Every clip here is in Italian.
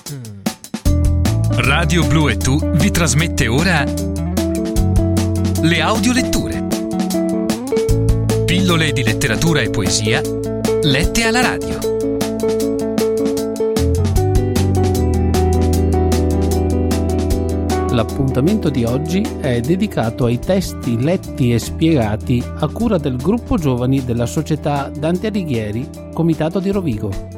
Radio Blu e Tu vi trasmette ora le audioletture. Pillole di letteratura e poesia lette alla radio. L'appuntamento di oggi è dedicato ai testi letti e spiegati a cura del gruppo giovani della Società Dante Alighieri, Comitato di Rovigo.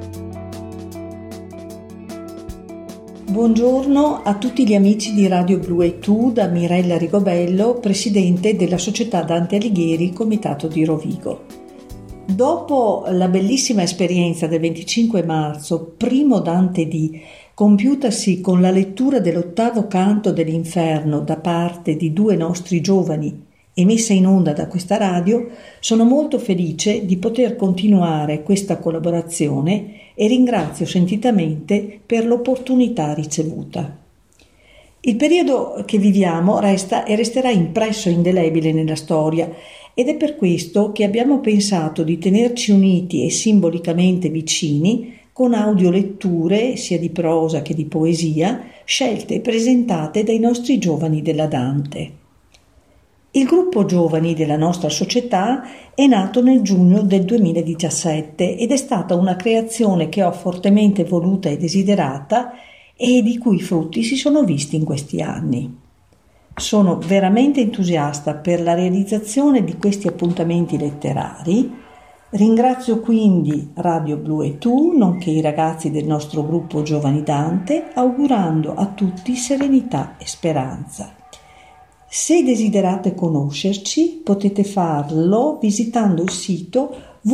Buongiorno a tutti gli amici di Radio Blu e Tu da Mirella Rigobello, presidente della Società Dante Alighieri, Comitato di Rovigo. Dopo la bellissima esperienza del 25 marzo, primo Dante D, compiutasi con la lettura dell'8° canto dell'Inferno da parte di 2 nostri giovani e messa in onda da questa radio, sono molto felice di poter continuare questa collaborazione e ringrazio sentitamente per l'opportunità ricevuta. Il periodo che viviamo resta e resterà impresso e indelebile nella storia ed è per questo che abbiamo pensato di tenerci uniti e simbolicamente vicini con audioletture sia di prosa che di poesia scelte e presentate dai nostri giovani della Dante. Il gruppo giovani della nostra società è nato nel giugno del 2017 ed è stata una creazione che ho fortemente voluta e desiderata e di cui i frutti si sono visti in questi anni. Sono veramente entusiasta per la realizzazione di questi appuntamenti letterari. Ringrazio quindi Radio Blu e Tu, nonché i ragazzi del nostro gruppo Giovani Dante, augurando a tutti serenità e speranza. Se desiderate conoscerci, potete farlo visitando il sito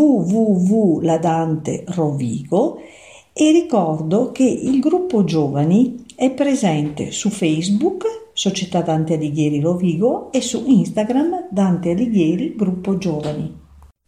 www.ladante.rovigo e ricordo che il gruppo Giovani è presente su Facebook, Società Dante Alighieri Rovigo, e su Instagram Dante Alighieri Gruppo Giovani.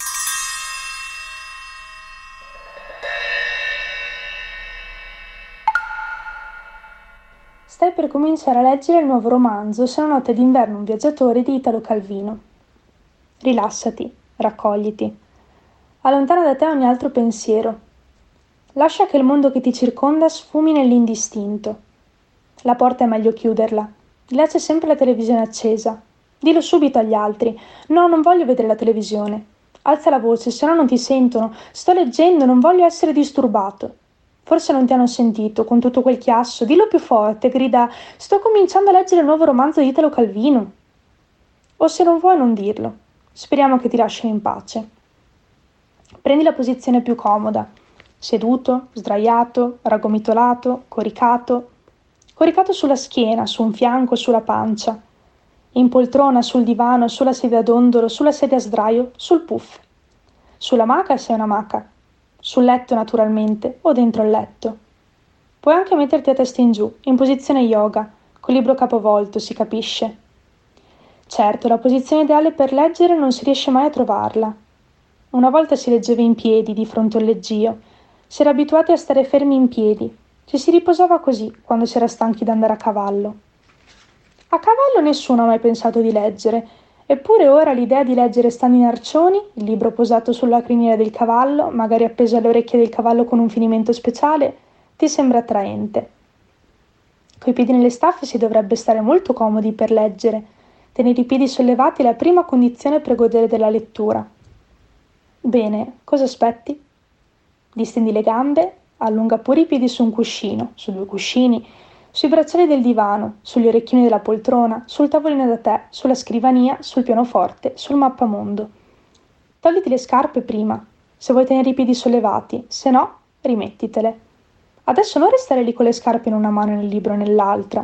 Stai per cominciare a leggere il nuovo romanzo Se una notte d'inverno un viaggiatore di Italo Calvino. Rilassati, raccogliti. Allontana da te ogni altro pensiero. Lascia che il mondo che ti circonda sfumi nell'indistinto. La porta è meglio chiuderla. Di là c'è sempre la televisione accesa. Dillo subito agli altri. No, non voglio vedere la televisione. Alza la voce, se no non ti sentono. Sto leggendo, non voglio essere disturbato. Forse non ti hanno sentito, con tutto quel chiasso. Dillo più forte, grida, sto cominciando a leggere il nuovo romanzo di Italo Calvino. O se non vuoi non dirlo. Speriamo che ti lasciano in pace. Prendi la posizione più comoda. Seduto, sdraiato, raggomitolato, coricato. Coricato sulla schiena, su un fianco, sulla pancia. In poltrona, sul divano, sulla sedia a dondolo, sulla sedia a sdraio, sul puff. Sulla maca se è una maca. Sul letto naturalmente, o dentro il letto. Puoi anche metterti a testa in giù, in posizione yoga, col libro capovolto, si capisce. Certo, la posizione ideale per leggere non si riesce mai a trovarla. Una volta si leggeva in piedi, di fronte al leggio. Si era abituati a stare fermi in piedi. Ci si riposava così, quando si era stanchi d'andare a cavallo. A cavallo nessuno ha mai pensato di leggere. Eppure ora l'idea di leggere stando in arcioni, il libro posato sulla criniera del cavallo, magari appeso alle orecchie del cavallo con un finimento speciale, ti sembra attraente. Coi piedi nelle staffe si dovrebbe stare molto comodi per leggere. Tenere i piedi sollevati è la prima condizione per godere della lettura. Bene, cosa aspetti? Distendi le gambe, allunga pure i piedi su un cuscino, su 2 cuscini, sui bracciali del divano, sugli orecchini della poltrona, sul tavolino da tè, sulla scrivania, sul pianoforte, sul mappamondo. Togliti le scarpe prima, se vuoi tenere i piedi sollevati, se no, rimettitele. Adesso non restare lì con le scarpe in una mano e il libro nell'altra.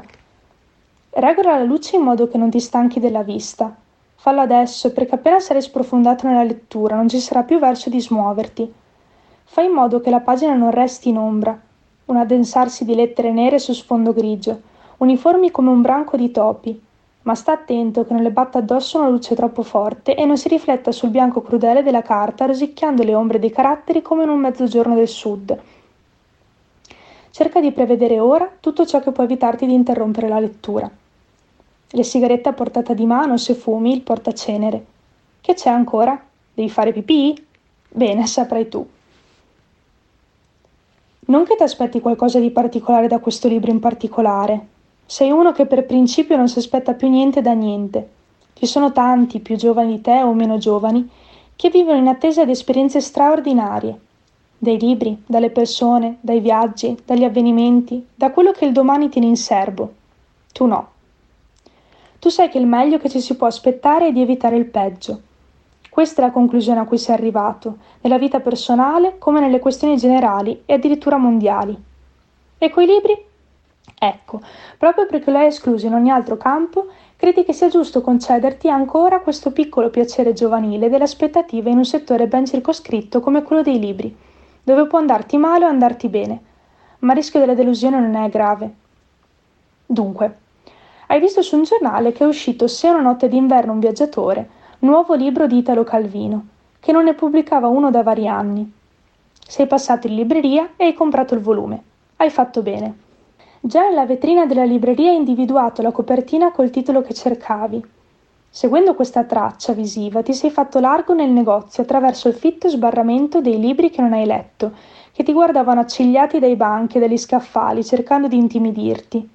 Regola la luce in modo che non ti stanchi della vista. Fallo adesso, perché appena sarai sprofondato nella lettura non ci sarà più verso di smuoverti. Fai in modo che la pagina non resti in ombra, un addensarsi di lettere nere su sfondo grigio, uniformi come un branco di topi, ma sta attento che non le batta addosso una luce troppo forte e non si rifletta sul bianco crudele della carta rosicchiando le ombre dei caratteri come in un mezzogiorno del sud. Cerca di prevedere ora tutto ciò che può evitarti di interrompere la lettura. Le sigarette a portata di mano, se fumi, il portacenere. Che c'è ancora? Devi fare pipì? Bene, saprai tu. Non che ti aspetti qualcosa di particolare da questo libro in particolare. Sei uno che per principio non si aspetta più niente da niente. Ci sono tanti, più giovani di te o meno giovani, che vivono in attesa di esperienze straordinarie. Dai libri, dalle persone, dai viaggi, dagli avvenimenti, da quello che il domani tiene in serbo. Tu no. Tu sai che il meglio che ci si può aspettare è di evitare il peggio. Questa è la conclusione a cui sei arrivato, nella vita personale come nelle questioni generali e addirittura mondiali. E coi libri? Ecco, proprio perché lo hai escluso in ogni altro campo, credi che sia giusto concederti ancora questo piccolo piacere giovanile delle aspettative in un settore ben circoscritto come quello dei libri, dove può andarti male o andarti bene, ma il rischio della delusione non è grave. Dunque, hai visto su un giornale che è uscito Se una notte d'inverno un viaggiatore, nuovo libro di Italo Calvino, che non ne pubblicava uno da vari anni. Sei passato in libreria e hai comprato il volume. Hai fatto bene. Già nella vetrina della libreria hai individuato la copertina col titolo che cercavi. Seguendo questa traccia visiva ti sei fatto largo nel negozio attraverso il fitto sbarramento dei libri che non hai letto, che ti guardavano accigliati dai banchi e dagli scaffali cercando di intimidirti.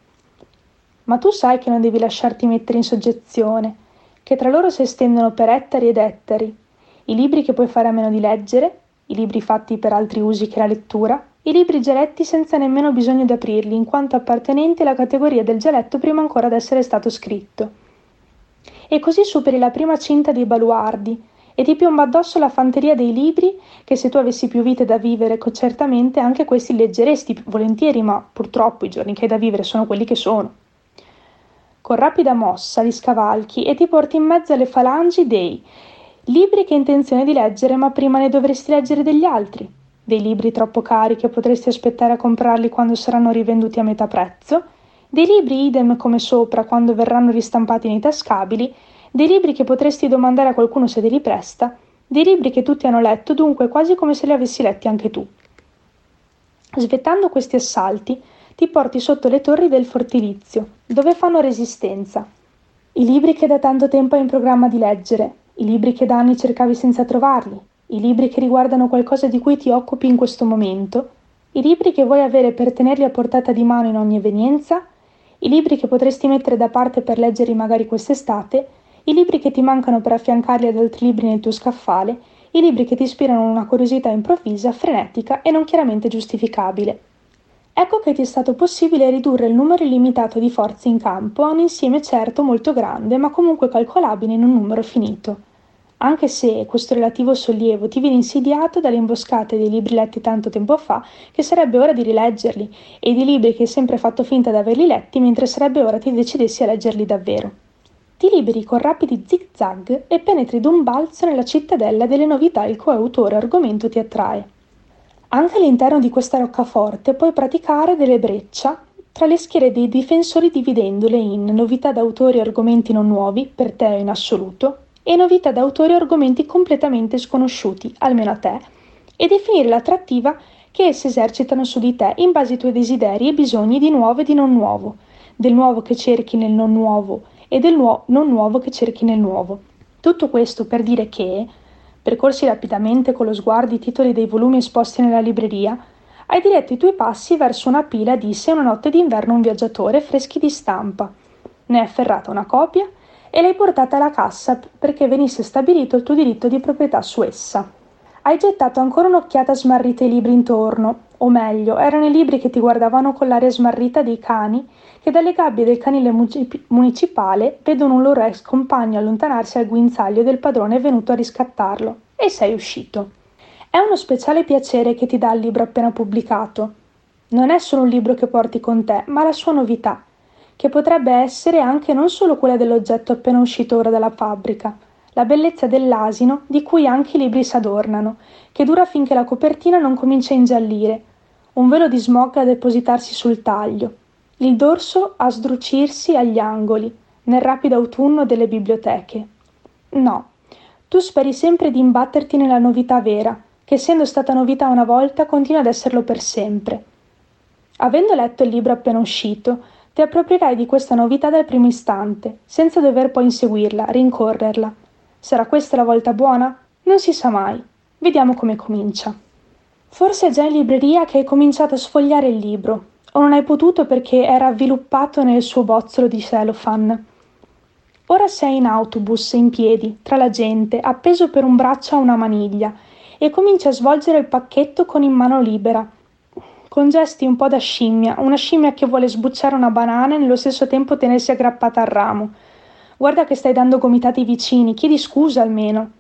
Ma tu sai che non devi lasciarti mettere in soggezione, che tra loro si estendono per ettari ed ettari, i libri che puoi fare a meno di leggere, i libri fatti per altri usi che la lettura, i libri già letti senza nemmeno bisogno di aprirli, in quanto appartenenti alla categoria del già letto prima ancora d'essere stato scritto. E così superi la prima cinta dei baluardi e ti piomba addosso la fanteria dei libri che se tu avessi più vite da vivere, certamente anche questi leggeresti volentieri, ma purtroppo i giorni che hai da vivere sono quelli che sono. Con rapida mossa li scavalchi e ti porti in mezzo alle falangi dei libri che hai intenzione di leggere ma prima ne dovresti leggere degli altri, dei libri troppo cari che potresti aspettare a comprarli quando saranno rivenduti a metà prezzo, dei libri idem come sopra quando verranno ristampati nei tascabili, dei libri che potresti domandare a qualcuno se te li presta, dei libri che tutti hanno letto dunque quasi come se li avessi letti anche tu. Svettando questi assalti, ti porti sotto le torri del fortilizio, dove fanno resistenza. I libri che da tanto tempo hai in programma di leggere, i libri che da anni cercavi senza trovarli, i libri che riguardano qualcosa di cui ti occupi in questo momento, i libri che vuoi avere per tenerli a portata di mano in ogni evenienza, i libri che potresti mettere da parte per leggerli magari quest'estate, i libri che ti mancano per affiancarli ad altri libri nel tuo scaffale, i libri che ti ispirano una curiosità improvvisa, frenetica e non chiaramente giustificabile. Ecco che ti è stato possibile ridurre il numero illimitato di forze in campo a un insieme certo molto grande, ma comunque calcolabile in un numero finito. Anche se questo relativo sollievo ti viene insidiato dalle imboscate dei libri letti tanto tempo fa che sarebbe ora di rileggerli e di libri che hai sempre fatto finta di averli letti mentre sarebbe ora ti decidessi a leggerli davvero. Ti liberi con rapidi zig-zag e penetri d'un balzo nella cittadella delle novità il cui autore o argomento ti attrae. Anche all'interno di questa roccaforte puoi praticare delle breccia tra le schiere dei difensori dividendole in novità d'autori o argomenti non nuovi, per te in assoluto, e novità d'autori o argomenti completamente sconosciuti, almeno a te, e definire l'attrattiva che esse esercitano su di te in base ai tuoi desideri e bisogni di nuovo e di non nuovo, del nuovo che cerchi nel non nuovo e del non nuovo che cerchi nel nuovo. Tutto questo per dire che, percorsi rapidamente con lo sguardo i titoli dei volumi esposti nella libreria, hai diretto i tuoi passi verso una pila di Se una notte d'inverno un viaggiatore freschi di stampa. Ne hai afferrata una copia e l'hai portata alla cassa perché venisse stabilito il tuo diritto di proprietà su essa. Hai gettato ancora un'occhiata smarrita ai libri intorno, o meglio, erano i libri che ti guardavano con l'aria smarrita dei cani che dalle gabbie del canile municipale vedono un loro ex compagno allontanarsi al guinzaglio del padrone venuto a riscattarlo, e sei uscito. È uno speciale piacere che ti dà il libro appena pubblicato. Non è solo un libro che porti con te, ma la sua novità, che potrebbe essere anche non solo quella dell'oggetto appena uscito ora dalla fabbrica, la bellezza dell'asino di cui anche i libri s'adornano, che dura finché la copertina non comincia a ingiallire, un velo di smog a depositarsi sul taglio, il dorso a sdrucirsi agli angoli, nel rapido autunno delle biblioteche. No, tu speri sempre di imbatterti nella novità vera, che essendo stata novità una volta continua ad esserlo per sempre. Avendo letto il libro appena uscito, ti approprierai di questa novità dal primo istante, senza dover poi inseguirla, rincorrerla. Sarà questa la volta buona? Non si sa mai. Vediamo come comincia. Forse è già in libreria che hai cominciato a sfogliare il libro, o non hai potuto perché era avviluppato nel suo bozzolo di cellophane. Ora sei in autobus, in piedi, tra la gente, appeso per un braccio a una maniglia, e cominci a svolgere il pacchetto con in mano libera, con gesti un po' da scimmia, una scimmia che vuole sbucciare una banana e nello stesso tempo tenersi aggrappata al ramo. Guarda che stai dando gomitate ai vicini, chiedi scusa almeno.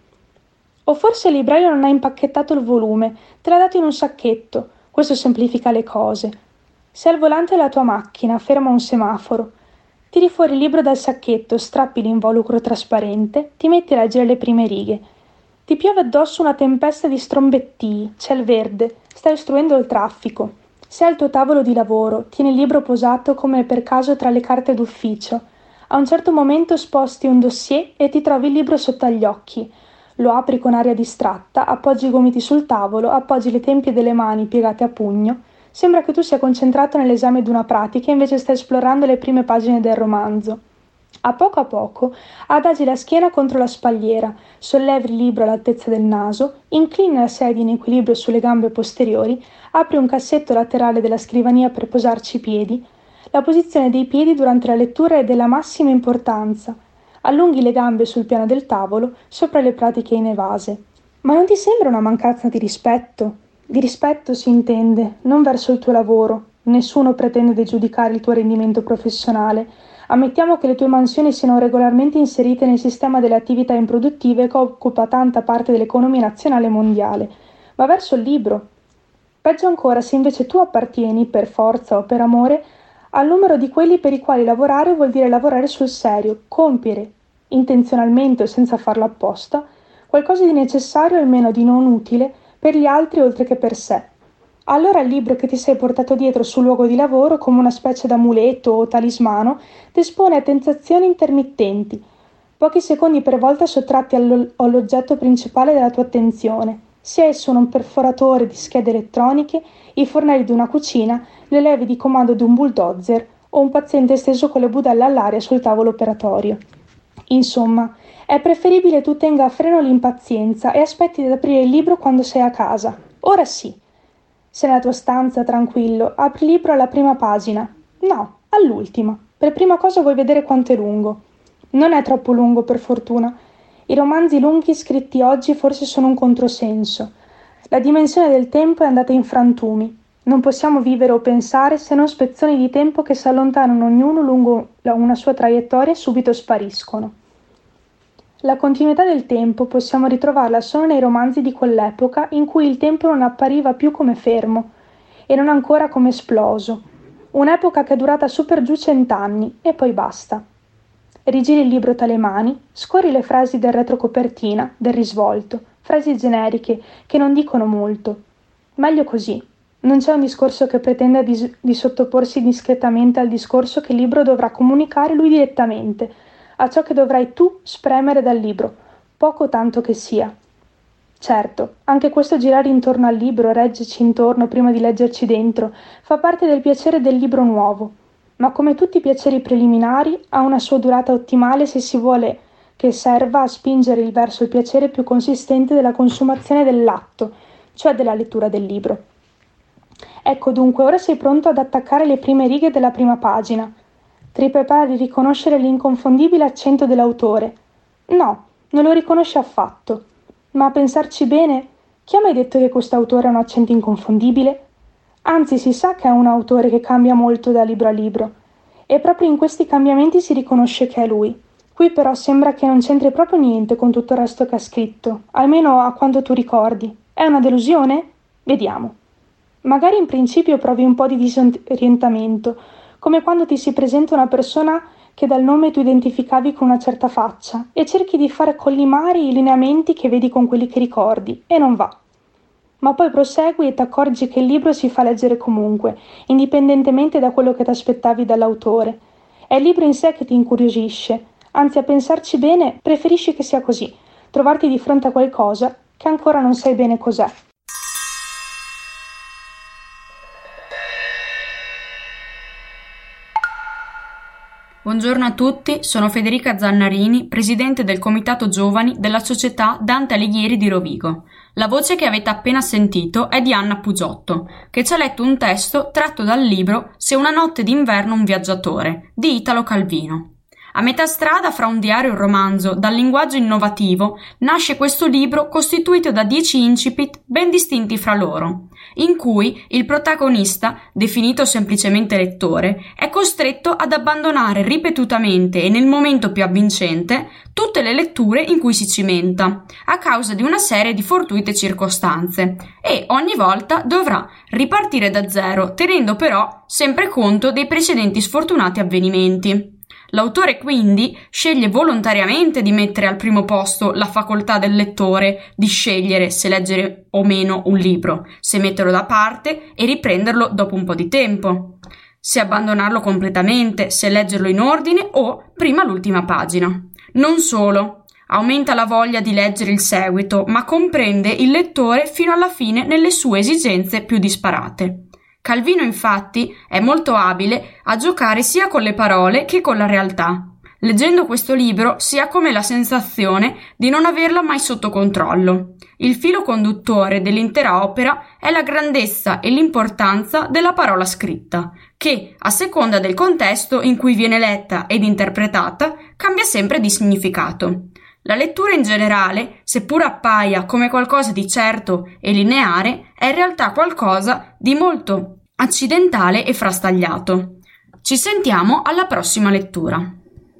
O forse il libraio non ha impacchettato il volume, te l'ha dato in un sacchetto. Questo semplifica le cose. Sei al volante della tua macchina, ferma a un semaforo. Tiri fuori il libro dal sacchetto, strappi l'involucro trasparente, ti metti a leggere le prime righe. Ti piove addosso una tempesta di strombettii, c'è il verde, stai ostruendo il traffico. Sei al tuo tavolo di lavoro, tieni il libro posato come per caso tra le carte d'ufficio. A un certo momento sposti un dossier e ti trovi il libro sotto agli occhi. Lo apri con aria distratta, appoggi i gomiti sul tavolo, appoggi le tempie delle mani piegate a pugno. Sembra che tu sia concentrato nell'esame di una pratica e invece stai esplorando le prime pagine del romanzo. A poco adagi la schiena contro la spalliera, sollevi il libro all'altezza del naso, inclini la sedia in equilibrio sulle gambe posteriori, apri un cassetto laterale della scrivania per posarci i piedi. La posizione dei piedi durante la lettura è della massima importanza. Allunghi le gambe sul piano del tavolo, sopra le pratiche inevase. Ma non ti sembra una mancanza di rispetto? Di rispetto si intende, non verso il tuo lavoro. Nessuno pretende di giudicare il tuo rendimento professionale. Ammettiamo che le tue mansioni siano regolarmente inserite nel sistema delle attività improduttive che occupa tanta parte dell'economia nazionale e mondiale. Ma verso il libro. Peggio ancora se invece tu appartieni, per forza o per amore, al numero di quelli per i quali lavorare vuol dire lavorare sul serio, compiere, intenzionalmente o senza farlo apposta, qualcosa di necessario o almeno di non utile per gli altri oltre che per sé. Allora il libro che ti sei portato dietro sul luogo di lavoro come una specie d'amuleto o talismano ti espone a tentazioni intermittenti, pochi secondi per volta sottratti all'oggetto principale della tua attenzione, sia esso un perforatore di schede elettroniche, i fornelli di una cucina, le leve di comando di un bulldozer o un paziente steso con le budella all'aria sul tavolo operatorio. Insomma, è preferibile tu tenga a freno l'impazienza e aspetti di aprire il libro quando sei a casa. Ora sì. Sei nella tua stanza, tranquillo, apri il libro alla prima pagina. No, all'ultima. Per prima cosa vuoi vedere quanto è lungo. Non è troppo lungo, per fortuna. I romanzi lunghi scritti oggi forse sono un controsenso. La dimensione del tempo è andata in frantumi. Non possiamo vivere o pensare se non spezzoni di tempo che si allontanano ognuno lungo una sua traiettoria e subito spariscono. La continuità del tempo possiamo ritrovarla solo nei romanzi di quell'epoca in cui il tempo non appariva più come fermo e non ancora come esploso. Un'epoca che è durata su per giù 100 anni e poi basta. Rigiri il libro tra le mani, scorri le frasi del retrocopertina, del risvolto, frasi generiche che non dicono molto. Meglio così. Non c'è un discorso che pretenda di sottoporsi discretamente al discorso che il libro dovrà comunicare lui direttamente, a ciò che dovrai tu spremere dal libro, poco tanto che sia. Certo, anche questo girare intorno al libro, reggerci intorno prima di leggerci dentro, fa parte del piacere del libro nuovo, ma come tutti i piaceri preliminari ha una sua durata ottimale se si vuole che serva a spingere verso il piacere più consistente della consumazione dell'atto, cioè della lettura del libro. Ecco dunque, ora sei pronto ad attaccare le prime righe della prima pagina. Ti prepari a riconoscere l'inconfondibile accento dell'autore. No, non lo riconosci affatto. Ma a pensarci bene, chi ha mai detto che quest'autore ha un accento inconfondibile? Anzi, si sa che è un autore che cambia molto da libro a libro. E proprio in questi cambiamenti si riconosce che è lui. Qui però sembra che non c'entri proprio niente con tutto il resto che ha scritto, almeno a quanto tu ricordi. È una delusione? Vediamo. Magari in principio provi un po' di disorientamento, come quando ti si presenta una persona che dal nome tu identificavi con una certa faccia e cerchi di fare collimare i lineamenti che vedi con quelli che ricordi, e non va. Ma poi prosegui e ti accorgi che il libro si fa leggere comunque, indipendentemente da quello che ti aspettavi dall'autore. È il libro in sé che ti incuriosisce, anzi a pensarci bene preferisci che sia così, trovarti di fronte a qualcosa che ancora non sai bene cos'è. Buongiorno a tutti, sono Federica Zannarini, presidente del Comitato Giovani della Società Dante Alighieri di Rovigo. La voce che avete appena sentito è di Anna Pugiotto, che ci ha letto un testo tratto dal libro Se una notte d'inverno un viaggiatore, di Italo Calvino. A metà strada fra un diario e un romanzo, dal linguaggio innovativo, nasce questo libro costituito da 10 incipit ben distinti fra loro, in cui il protagonista, definito semplicemente lettore, è costretto ad abbandonare ripetutamente e nel momento più avvincente tutte le letture in cui si cimenta, a causa di una serie di fortuite circostanze, e ogni volta dovrà ripartire da zero, tenendo però sempre conto dei precedenti sfortunati avvenimenti. L'autore quindi sceglie volontariamente di mettere al primo posto la facoltà del lettore di scegliere se leggere o meno un libro, se metterlo da parte e riprenderlo dopo un po' di tempo, se abbandonarlo completamente, se leggerlo in ordine o prima l'ultima pagina. Non solo, aumenta la voglia di leggere il seguito, ma comprende il lettore fino alla fine nelle sue esigenze più disparate. Calvino infatti è molto abile a giocare sia con le parole che con la realtà. Leggendo questo libro si ha come la sensazione di non averla mai sotto controllo. Il filo conduttore dell'intera opera è la grandezza e l'importanza della parola scritta, che, a seconda del contesto in cui viene letta ed interpretata, cambia sempre di significato. La lettura in generale, seppur appaia come qualcosa di certo e lineare, è in realtà qualcosa di molto accidentale e frastagliato. Ci sentiamo alla prossima lettura.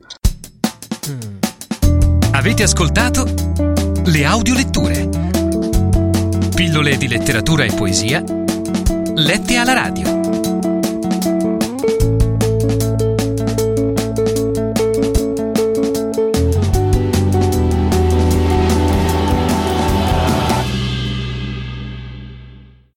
Avete ascoltato le audioletture. Pillole di letteratura e poesia lette alla radio.